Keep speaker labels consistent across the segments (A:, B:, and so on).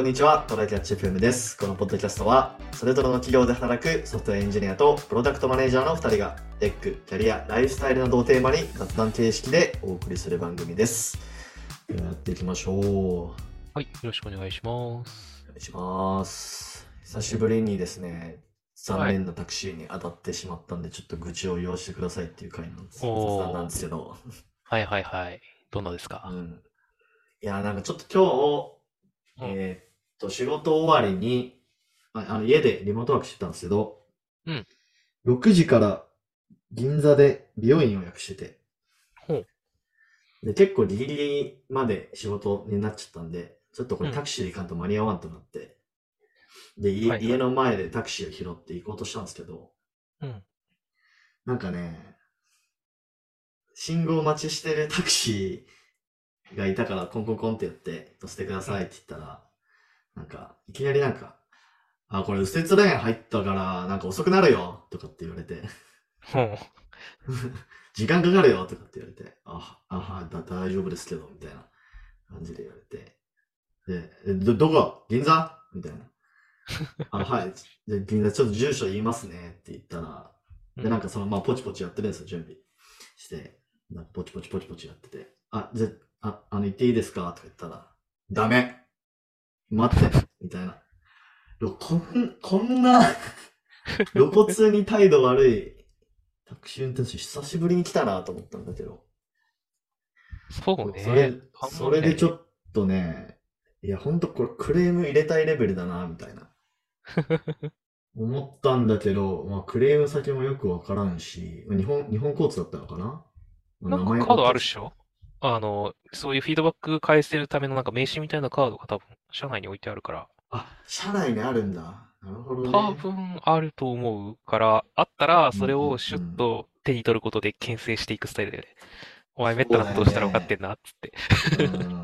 A: こんにちは。トライキャッチ FM です。このポッドキャストは、それぞれの企業で働くソフトウェアエンジニアとプロダクトマネージャーの2人が、テック、キャリア、ライフスタイルなどをテーマに雑談形式でお送りする番組です。ではやっていきましょう。
B: はい、よろしくお願いします。
A: お願いします。久しぶりにですね、残念なタクシーに当たってしまったんで、ちょっと愚痴を言わせてくださいっていう回なんです。雑談なん
B: おー、
A: ですけど。
B: はいはいはい。どんなですか？
A: うん。いや、なんかちょっと今
B: うん、
A: 仕事終わりに、家でリモートワークしてたんですけど、
B: うん、
A: 6時から銀座で美容院を予約してて、
B: ほう、
A: で、結構ギリギリまで仕事になっちゃったんで、ちょっとこ
B: うん、
A: れタクシーで行かんと間に合わんとなって、で、家
B: はいはい。
A: の前でタクシーを拾って行こうとしたんですけど、
B: うん、
A: なんかね、信号待ちしてるタクシーがいたからコンコンコンってやって、乗せてくだ
B: うん、
A: さいって言ったら、いきなりこれ右折レーン入ったから、遅くなるよとかって言われて、
B: ほう、
A: 時間かかるよとかって言われて、はい、大丈夫ですけど、みたいな感じで言われて、どこ銀座みたいな。はい。で、銀座ちょっと住所言いますねって言ったら、で、
B: うん。
A: ポチポチやってるんですよ、準備して。ポチポチポチポチやってて、言っていいですかとか言ったら、ダメ待ってみたいな。こんな露骨に態度悪いタクシー運転手久しぶりに来たなと思ったんだけど。
B: そうね。あん
A: そ
B: まね。
A: れでちょっとね、いや、ほんとこれクレーム入れたいレベルだな、みたいな。思ったんだけど、クレーム先もよくわからんし、日本交通だったのかな。名
B: なんかカー
A: 前追ったりし、
B: ドあるっしょ？そういうフィードバック返せるためのなんか名刺みたいなカードが多分、車内に置いてあるから、
A: 車内にあるんだ。なるほど
B: 多
A: ね。
B: 分あると思うから、あったら、
A: うんう
B: それをシュッ
A: んうん。
B: と手に取ることで牽制していくスタイルだよね。お前めったな
A: そうだよ
B: ことをしたら分かって
A: ね。
B: んな、っつって。
A: うん。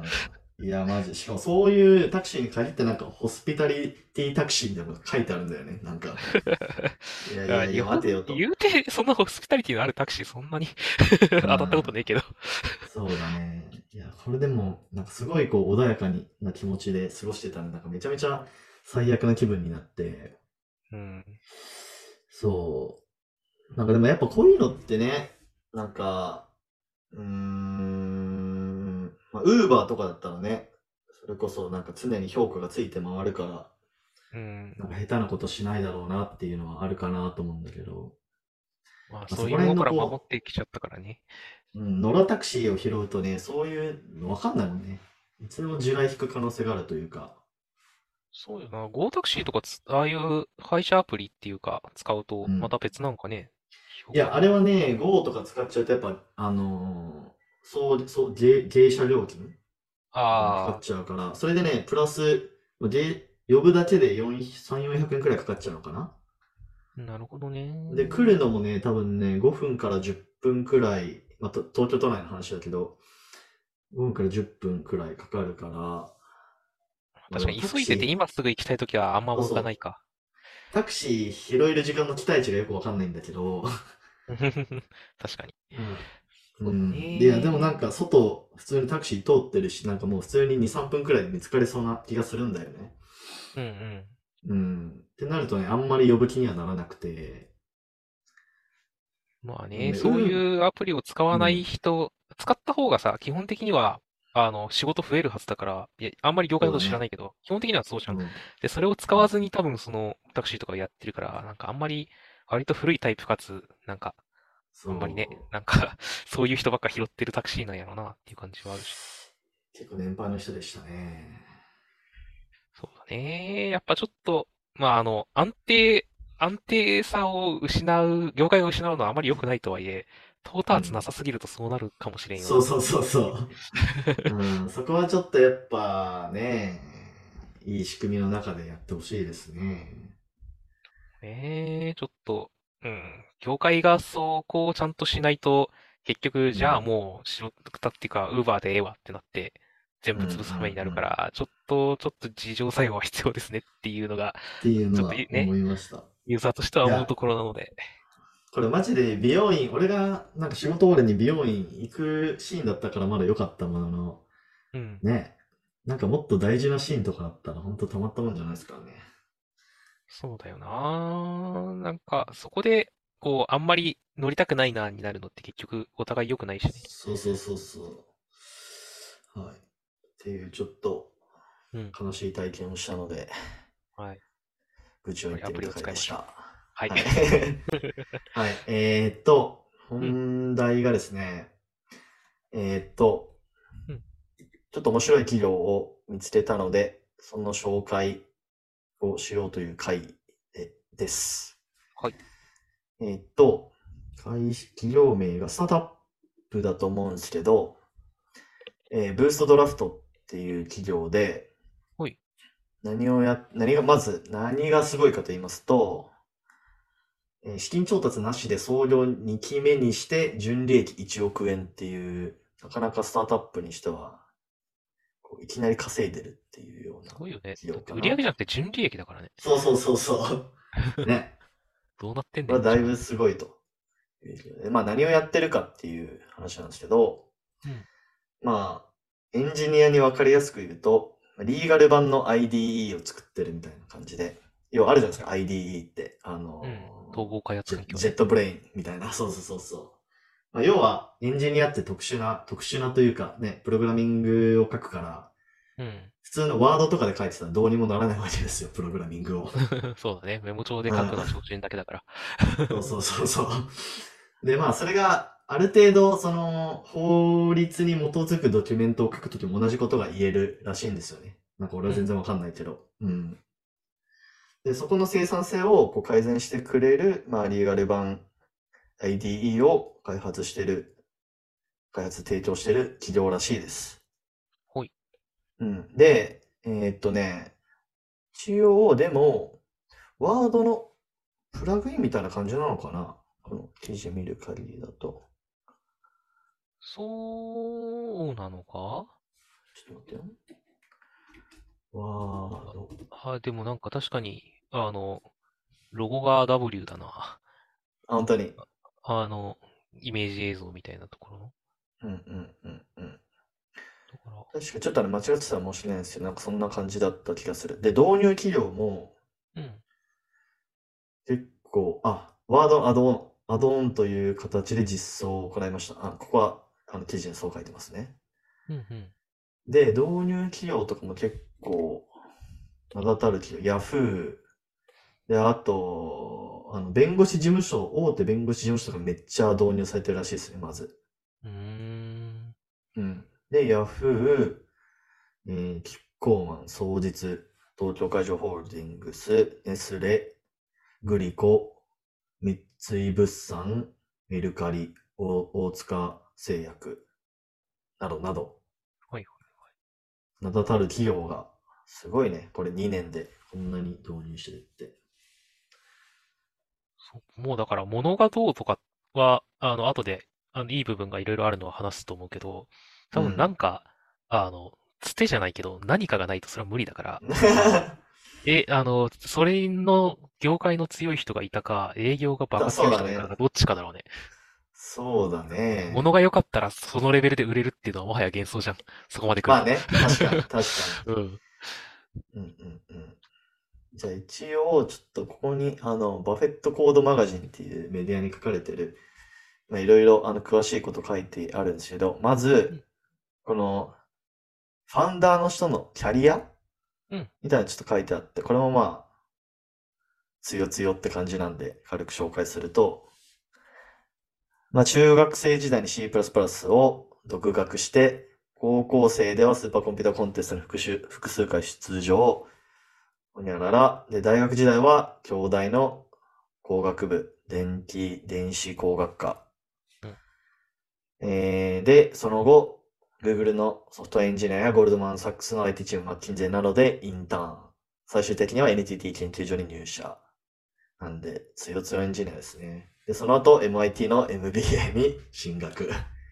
A: いや、マジ。しかもそういうタクシーに限ってホスピタリティタクシーみたいなのが書いてあるんだよね。いやいやいや、待
B: 日本、
A: てよと。
B: 言うて、そんなホスピタリティのあるタクシーそんなに
A: う
B: 当たったことねえ
A: ん。
B: けど。
A: そうだね。いや、これでも、すごい穏やかな気持ちで過ごしてたんで、めちゃめちゃ最悪な気分になって、
B: うん。
A: そう。でもやっぱこういうのってね、ウーバーとかだったらね、それこそ常に評価がついて回るから、
B: うん。
A: 下手なことしないだろうなっていうのはあるかなと思うんだけど、
B: まあ、
A: そこら
B: そういうものから守
A: 辺の
B: ってきちゃったからね。
A: 野良タクシーを拾うとね、そういうのわかんないもんね。いつでも地雷引く可能性があるというか。
B: そうよな。Go タクシーとかああいう配車アプリっていうか、使うと、ま
A: うん。
B: た別なんかね、評
A: いや、あ
B: 価が。
A: れはね、Go とか使っちゃうとやっぱ、芸者料金がかかっ
B: あ
A: ちゃうから、それでね、プラス、呼ぶだけで3、400円くらいかかっちゃうのかな。
B: あ、なるほどね。
A: で、来るのもね、多分ね、5分から10分くらい、東京都内の話だけど、5分から10分くらいかかるから、でも
B: 確かに急いでて今すぐ行きたいときはあんま向かないか。
A: タクシー拾える時間の期待値がよくわかんないんだけど、
B: 確かに。
A: うん。う
B: そうだ
A: ん。でも
B: ね。
A: 外、普通にタクシー通ってるし、もう普通に2、3分くらいで見つかりそうな気がするんだよね。
B: うんうん。
A: うん。ってなるとね、あんまり呼ぶ気にはならなくて、
B: まあね、
A: でもね、
B: そういうアプリを使わない
A: うん。
B: 人、使った方がさ、基本的には、仕事増えるはずだから、いや、あんまり業界のこと知らな
A: そうだね。
B: いけど、基本的にはそうじゃん。
A: うん。
B: で、それを使わずに多分そのタクシーとかをやってるから、なんかあんまり、割と古いタイプかつ、なんか、あんまりね、
A: そう。
B: なんかそういう人ばっか拾ってるタクシーなんやろなっていう感じはあるし。
A: 結構年配の人でしたね。
B: そうだね。やっぱちょっと、まあ安定さを失う、業界が失うのはあまり良くないとはいえ、トーターツな
A: うん。
B: さすぎるとそうなるかもしれんよなっ
A: そうそうそう
B: ていう。
A: そう。うん。そこはちょっとやっぱね、いい仕組みの中でやってほしいですね。
B: ねえ、ちょっと、うん、業界がそこをちゃんとしないと、結局、じゃあ
A: うん。
B: もう、仕事っていうか、ウーバーでええわってなって、全
A: うんうんう
B: 部潰す羽目になるか
A: ん。
B: ら、ちょっと自浄作用は必要ですねっていうのが、
A: っていう
B: ちょっ
A: のは思
B: とね、
A: いました。
B: ユーザーとしては
A: いや、
B: 思うところなので。
A: これマジで美容院、俺が仕事終わりに美容院行くシーンだったからまだ良かったものの、
B: うん。
A: ね。 なんかもっと大事なシーンとかあったら本当たまったもんじゃないですからね。
B: そうだよな。なんか、そこで、こう、あんまり乗りたくないな、になるのって結局、お互い良くないしね。
A: そうそうそうそう。はい。っていうちょっと
B: うん。
A: 悲しい体験をしたので、
B: はい。やっ
A: 愚痴を言っ
B: ぱりアプリを
A: てみた回
B: 使いましょう。
A: でした。
B: はい。
A: はい。はい。
B: うん。
A: 本題がですね、えーっと、
B: うん。
A: ちょっと面白い企業を見つけたので、その紹介をしようという回です。
B: はい。
A: えーっと、企業名がスタートアップだと思うんですけど、ブーストドラフトっていう企業で、
B: ほい。
A: 何がすごいかと言いますと、資金調達なしで創業2期目にして純利益1億円っていう、なかなかスタートアップにしては、こういきなり稼いでるっていうような
B: すごいよね。だって
A: 企業かな。
B: 売上じゃなくて純利益だからね。
A: そうそうそうそう。ね。
B: どうなってん
A: これはだいぶ
B: ねんじゃあ。
A: すごいという企業で。まあ何をやってるかっていう話なんですけど、
B: うん。
A: まあ、エンジニアにわかりやすく言うと、リーガル版の IDE を作ってるみたいな感じで、要はあるじゃないですか、IDE って。
B: うん。統合開発環境ね。
A: ジェットブレインみたいな。そうそうそうそう。まあ、要は、エンジニアって特殊なというかね、プログラミングを書くから、
B: うん。
A: 普通のワードとかで書いてたらどうにもならないわけですよ、プログラミングを。
B: そうだね。メモ帳で
A: うん。
B: 書くのは超人だけだから。
A: そうそうそうそう。で、まあ、それがある程度、その、法律に基づくドキュメントを書くときも同じことが言えるらしいんですよね。なんか俺
B: うん。
A: は全然わかんないけど。うん。で、そこの生産性をこう改善してくれる、まあ、リーガル版 IDE を開発提供してる企業らしいです。
B: ほい。
A: うん。で、一応、でも、ワードのプラグインみたいな感じなのかな、この記事見る限りだと。
B: そうなのか。
A: ちょっと待ってよ。ワード。
B: でもなんか確かに、ロゴが W だな。
A: あ、本当に。
B: あの、イメージ映像みたいなところの。
A: うんうんうんうん。
B: だから、
A: 確かちょっと間違ってたら申し訳ないんですけど、なんかそんな感じだった気がする。で、導入企業も
B: うん。
A: 結構、ワードアドオンという形で実装を行いました。ここは、記事にそう書いてますね。
B: うん、うん。
A: で、導入企業とかも結構、名だたる企業、ヤフー、で、あと、大手弁護士事務所とかめっちゃ導入されてるらしいですね、まず。
B: うーん。
A: うん。で、ヤフキッコーマン、双日、東京海上ホールディングス、ネスレ、グリコ、三井物産、メルカリ、大塚製薬、などなど、
B: はい。
A: 名だたる企業が、すごいね、これ2年でこんなに導入してるって。
B: もうだから物がどうとかは、後で、いい部分がいろいろあるのは話すと思うけど、多分な
A: うん。
B: んか、つてじゃないけど、何かがないとそれは無理だから、あの、それの業界の強い人がいたか、営業がバカ強い人がいたか、
A: そうだね。
B: どっちかだろうね。
A: そうだね。
B: 物が良かったらそのレベルで売れるっていうのはもはや幻想じゃん。そこまで来ると。
A: まあね、確かに、確かに。
B: うん。
A: うんうんうん。じゃあ一応、ちょっとここに、バフェットコードマガジンっていうメディアに書かれてる、まあ、いろいろ、詳しいこと書いてあるんですけど、まず、
B: うん。
A: この、ファウンダーの人のキャリア
B: うん。
A: みたいなのちょっと書いてあって、これもまあ、つよつよって感じなんで、軽く紹介すると、まあ、中学生時代に C++ を独学して、高校生ではスーパーコンピュータコンテストに複数回出場、ほにゃらら、で、大学時代は、京大の工学部、電子工学科。
B: うん。
A: で、その後、Google のソフトウェアエンジニアやゴールドマン・サックスの IT チーム、マッキンゼーなどでインターン。最終的には NTT 研究所に入社。なんで、つよつよエンジニアですね。で、その後、MIT の MBA に進学。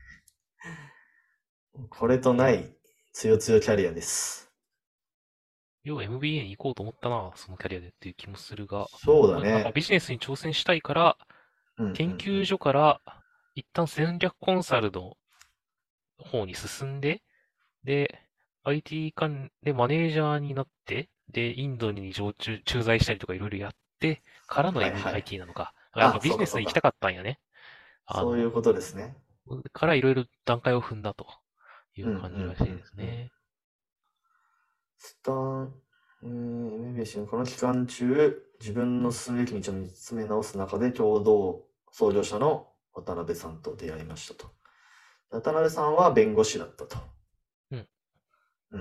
A: これとな
B: え、
A: い、つよつよキャリアです。
B: 要は MBA に行こうと思ったな、そのキャリアでっていう気もするが、
A: そうだ
B: まあ、なんか
A: ね。
B: ビジネスに挑戦したいから、
A: うんうん
B: 研究
A: うん。
B: 所から一旦戦略コンサルの方に進んで、で、 IT 関でマネージャーになって、で、インドに駐在したりとかいろいろやってからの
A: はいはい。
B: IT なのか。やっぱ
A: あ、
B: ビジ
A: そうかそうか。
B: ネスに行きたかったんやね。あの、
A: そういうことですね。
B: からいろいろ段階を踏んだとい
A: うんう
B: う感じらしい
A: んうんうん。
B: ですね。
A: スタン、MBC のこの期間中、自分の
B: うん、
A: 進むべき道を見つめ直す中で、共同創業者の渡辺さんと出会いましたと。渡辺さんは弁護士だったと。
B: うん、
A: うん。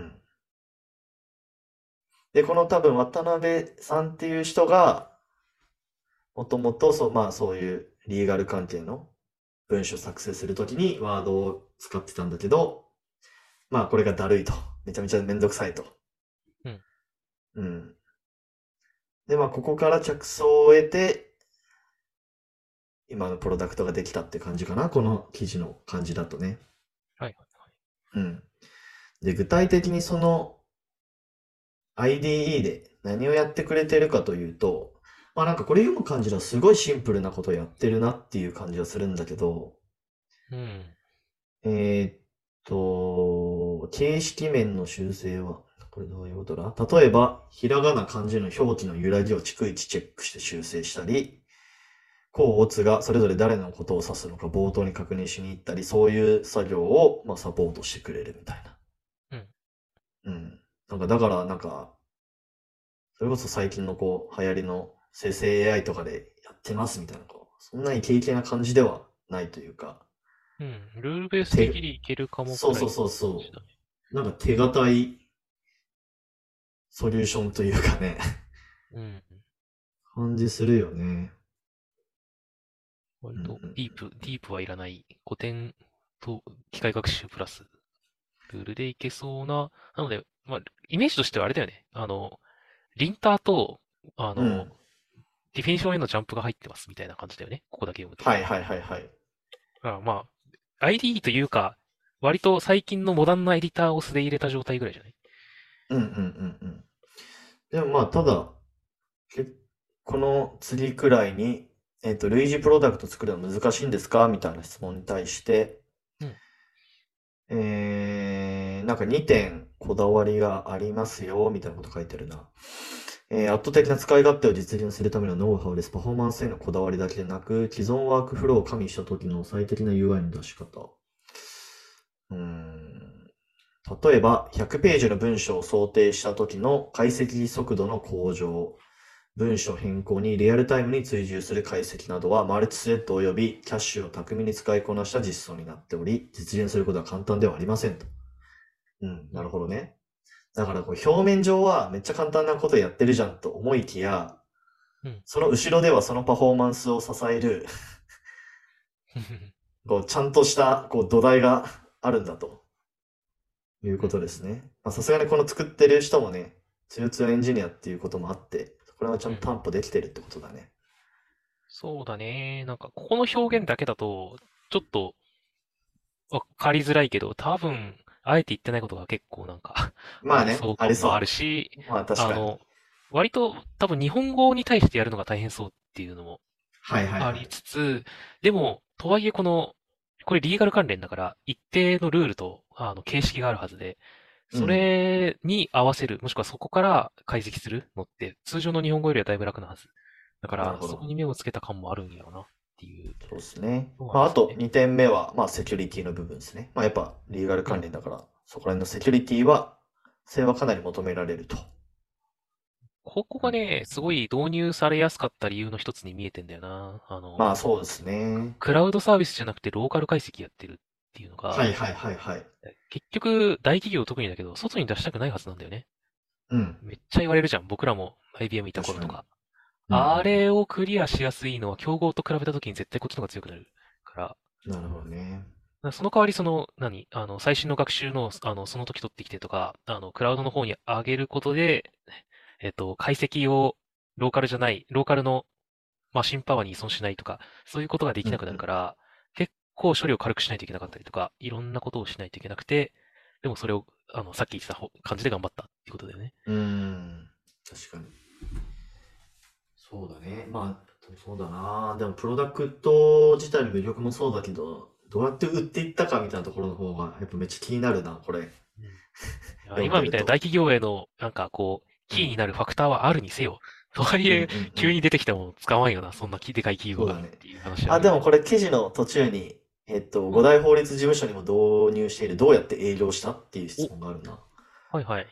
A: で、この多分渡辺さんっていう人が、もともとそう、まあそういうリーガル関係の文章作成するときにワードを使ってたんだけど、まあこれがだるいと。めちゃめちゃめんどくさいと。
B: うん。
A: うん。で、まあここから着想を得て、今のプロダクトができたって感じかな。この記事の感じだとね。
B: はい。
A: うん。で、具体的にその IDE で何をやってくれてるかというと、まあなんかこれ読む感じではすごいシンプルなことをやってるなっていう感じはするんだけど、
B: うん。
A: え形式面の修正は、これどういうことだ？例えば、ひらがな漢字の表記の揺らぎを逐一チェックして修正したり、甲乙がそれぞれ誰のことを指すのか冒頭に確認しに行ったり、そういう作業を、まあ、サポートしてくれるみたいな。
B: うん。
A: うん。なんか、だから、なんか、それこそ最近のこう、流行りの生成 AI とかでやってますみたいな、こう、そんなイケイケな感じではないというか、
B: うん。ルールベースでギ
A: 手、
B: リいけるかもくらいの
A: そうそうそうそ
B: 感じだね。
A: う。なんか手堅いソリューションというかね、
B: うん。
A: 感じするよね。
B: 割
A: うんうん
B: とディープはいらない古典と機械学習プラスルールでいけそうな。なので、まあ、イメージとしてはあれだよね。リンターと、あ
A: うん。う
B: の、
A: ん。
B: ディフィニションへのジャンプが入ってますみたいな感じだよね。ここだけ読むと。
A: はいはいはいはい。
B: まあ、IDE というか、割と最近のモダンなエディターを素で入れた状態ぐらいじゃない？
A: うんうんうんうん。でもまあ、ただ、けこの次くらいに、類似プロダクト作るの難しいんですかみたいな質問に対して、
B: うん。
A: なんか2点こだわりがありますよ、みたいなこと書いてるな。圧倒的な使い勝手を実現するためのノウハウです。パフォーマンスへのこだわりだけでなく、既存ワークフローを加味した時の最適な UI の出し方。うーん。例えば、100ページの文章を想定した時の解析速度の向上、文章変更にリアルタイムに追従する解析などは、マルチスレッド及びキャッシュを巧みに使いこなした実装になっており、実現することは簡単ではありませんと。うん、なる
B: うん。
A: ほどね。だからこう表面上はめっちゃ簡単なことやってるじゃんと思いきや、
B: うん。
A: その後ろではそのパフォーマンスを支える、こうちゃんとしたこう土台があるんだという
B: うん。
A: ことですね。まあさすがにこの作ってる人もね、つよつよエンジニアっていうこともあって、これはちゃ
B: うん。
A: んと担保できてるってことだね。
B: そうだね。なんか、ここの表現だけだと、ちょっとわかりづらいけど、多分、あえて言ってないことが結構なんかあり
A: まあね、
B: そう感もある
A: ありそ
B: し、
A: う。まあ確かに。
B: あの、割と多分日本語に対してやるのが大変そうっていうのも
A: はいはい
B: あり
A: はい。
B: つつ、でも、とはいえこれリーガル関連だから、一定のルールと、形式があるはずで、そ
A: うん。
B: れに合わせる、もしくはそこから解析するのって、通常の日本語よりはだいぶ楽なはず。だから、
A: なるほど。
B: そこに目をつけた感もあるんやろなっていう
A: そうですね。
B: のはあ
A: まああと
B: りそうね。
A: 2点目は、まあセキュリティの部分ですね。まあやっぱリーガル
B: うん。
A: 関連だから、そこら辺のセキュリティは、性はかなり求められると。
B: ここ
A: うん。
B: がね、すごい導入されやすかった理由の一つに見えてんだよな。
A: まあそうですね。
B: クラウドサービスじゃなくてローカル解析やってるっていうのが、
A: はいはいはいはい。
B: 結局、大企業特にだけど、外に出したくないはずなんだよね。
A: うん。
B: めっちゃ言われるじゃん。僕らも IBM いた
A: 確かに。
B: 頃とか。
A: うんうん
B: あれをクリアしやすいのは競合と比べた時に絶対こっちの方が強くなるから。
A: うん。なるほどね。
B: その代わり最新の学習の、その時取ってきてとか、クラウドの方に上げることで、解析をローカルのマシンパワーに依存しないとか、そういうことができなくなる
A: うんうん。
B: から、結構処理を軽くしないといけなかったりとか、いろんなことをしないといけなくて、でもそれを、さっき言ってた感じで頑張ったっていうことだよね。
A: うーん。確かに。そうだね。まあ、そうだな。でも、プロダクト自体の魅力もそうだけど、どうやって売っていったかみたいなところの方が、やっぱめっちゃ気になるな、これ。
B: いや
A: 読ん
B: 今みたいな大
A: でると。
B: 企業への、なんかこう、キーになるファクターはあるにせよ。とはい
A: うんうん
B: え、急に
A: うん。
B: 出てきたもの使わんよな、そんなでかい企業が。
A: そうだね。
B: っていう話はあ
A: あ、
B: るよね。
A: でもこれ記事の途中に、
B: うん。
A: 五大法律事務所にも導入しているどうやって営業したっていう質
B: お、
A: 問があるな。
B: はいはい。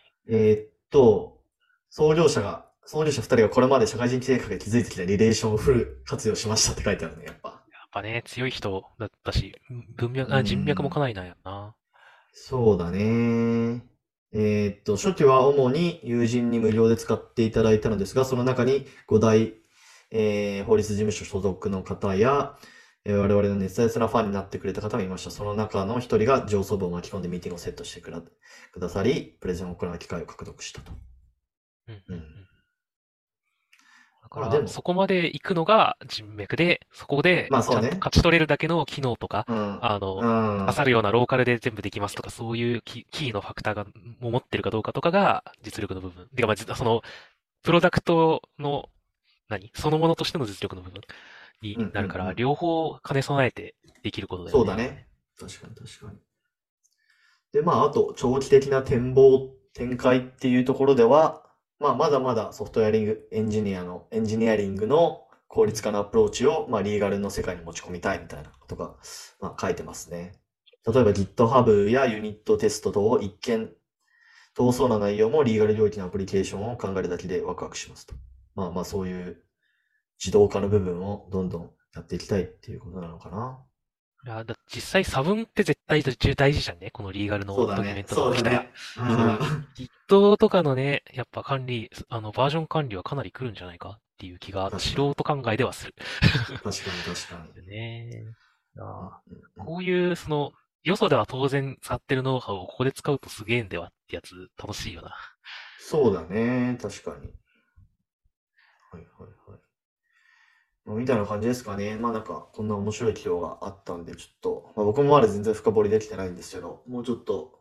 A: 創業者二人がこれまで社会人経営学で築いてきたリレーションをフル活用しましたって書いてあるね、やっぱ。
B: やっぱね、強い人だったし、
A: う
B: 人脈もか
A: ん。
B: なりなんやな。
A: そうだね。初期は主に友人に無料で使っていただいたのですが、その中に五大、法律事務所所属の方や、我々の熱烈なファンになってくれた方もいました。その中の一人が上層部を巻き込んでミーティングをセットしてくださり、プレゼンを行う機会を獲得したと。
B: うんうんうん。
A: うん。
B: だから、そ
A: まあでも、
B: こまで行くのが人脈で、そこでちゃんと
A: まあそうね。
B: 勝ち取れるだけの機能とか、
A: うん。う
B: 刺さ
A: ん。
B: るようなローカルで全部できますとか、そういうキーのファクターも持ってるかどうかとかが実力の部分。てか、まあ、その、プロダクトの、そのものとしての実力の部分
A: うんう
B: になるから、
A: んうん。
B: 両方兼ね備えてできることだよね。
A: そうだね。確かに確かに。で、まあ、あと、長期的な展開っていうところでは、まあ、まだまだソフトウェアエンジニアリングの効
B: うん。
A: 率化のアプローチを、まあ、リーガルの世界に持ち込みたいみたいなことが、まあ、書いてますね。例えば
B: うん。
A: GitHub やユニットテスト等を一見遠そうな内容もリーガル領域のアプリケーションを考えるだけでワクワクしますと。まあまあ、そういう自動化の部分をどんどんやっていきたいっていうことなのかな。
B: いや、実際差分って絶対大事じゃんね。このリーガルのドキュメン
A: そうだね。
B: トとか来たら。
A: そうだね。う
B: そう、
A: ん。
B: Git とかのね、やっぱ管理、バージョン管理はかなり来るんじゃないかっていう気が、素
A: 確かに。
B: 人考えではする。
A: 確かに確かに。
B: ね。
A: うん
B: あ
A: うんうん。
B: こういう、よそでは当然使ってるノウハウをここで使うとすげえんではってやつ、楽しいよな。
A: そうだね。確かに。はいはいはい。まあみたいな感じですかね。まあなんか、こんな面白い企業があったんで、ちょっと、まあ、僕もまだ全然深掘りできてないんですけど、もうちょっと、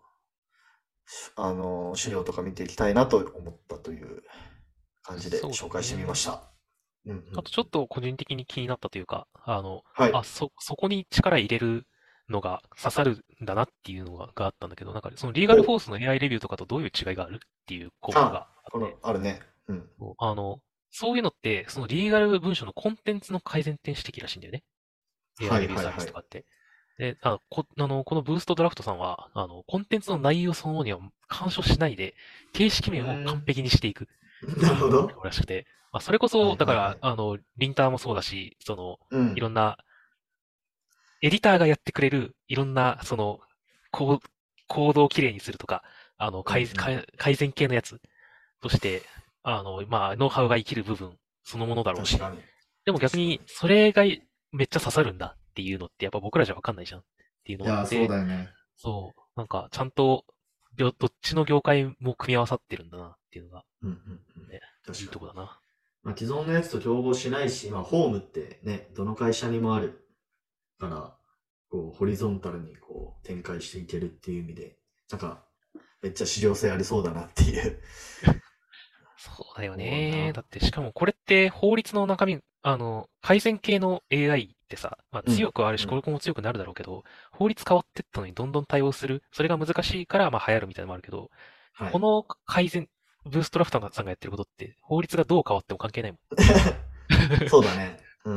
A: 資料とか見ていきたいなと思ったという感じで
B: そうだ
A: 紹介してみまし
B: ね。
A: た。うんうん
B: あとちょ
A: うん。
B: っと個人的に気になったというか、
A: はい。
B: そこに力入れるのが刺さるんだなっていうのがあったんだけど、なんかそのリーガルフォ
A: ほう。
B: ースの AI レビューとかとどういう違いがあるっていう項目
A: あ、
B: があって、
A: あるね。うん。
B: そうそういうのって、そのリーガル文書のコンテンツの改善点指摘らしいんだよね。
A: は
B: AI
A: い
B: レビューサービ
A: はいはい。
B: スとかって。で、このブーストドラフトさんは、コンテンツの内容そのものには干渉しないで、形式
A: う
B: 面を
A: ーん。
B: 完璧にしていくっ
A: な
B: ていうのがある
A: るほど。
B: らしくて、まあ、それこそ、だから、
A: はいはいはい。
B: リンターもそうだし、
A: うん。
B: いろんな、エディターがやってくれる、いろんな、コーコードをきれいにするとか、
A: うんうん。
B: 改善系のやつとして、まあ、ノウハウが生きる部分そのものだろうし、
A: 確かに。
B: でも逆
A: 確かに。
B: に、それがめっちゃ刺さるんだっていうのって、やっぱ僕らじゃわかんないじゃんっていうの
A: いやー、そう
B: があって、
A: だよね。
B: そう、なんか、ちゃんと、どっちの業界も組み合わさってるんだなっていうのが、
A: うんうんうん。
B: ね、いい
A: 確かに。
B: とこだな。
A: まあ、既存のやつと競合しないし、まあ、ホームってね、どの会社にもあるから、こう、ホリゾンタルにこう、展開していけるっていう意味で、なんか、めっちゃ資料性ありそうだなっていう
B: そうだよね。
A: 思うな。
B: だって、しかもこれって法律の中身、改善系の AI ってさ、まあ
A: うん。
B: 強くはあるし、こ
A: うん。
B: れも強くなるだろうけど、法律変わってったのにどんどん対応する。それが難しいから、まあ流行るみたいなのもあるけど、
A: はい。
B: この改善、ブーストラフターさんがやってることって、法律がどう変わっても関係ないもん。っ
A: そうだね。うん。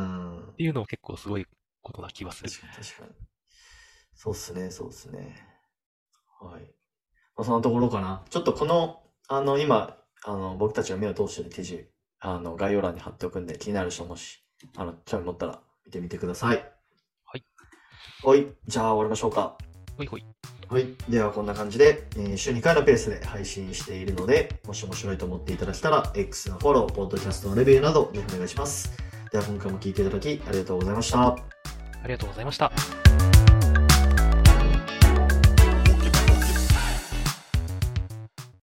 B: ていうのも結構すごいことな気はする。
A: 確かに確かに。そうっすね、そうっすね。はい。まあ、そのところかな。ちょっとこの、今、僕たちが目を通してる記事、概要欄に貼っておくんで、気になる人もし、興味持ったら見てみてください。
B: はい。
A: はい。じゃあ終わりましょうか。
B: ほいほい。
A: はい。ではこんな感じで、週2回のペースで配信しているので、もし面白いと思っていただけたら、X のフォロー、ポッドキャストのレビューなど、ぜひお願いします。では今回も聞いていただきありがとうございました。
B: ありがとうございました。